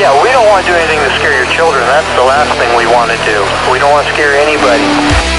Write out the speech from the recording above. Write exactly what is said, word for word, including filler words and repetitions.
Yeah, we don't want to do anything to scare your children. That's the last thing we want to do. We don't want to scare anybody.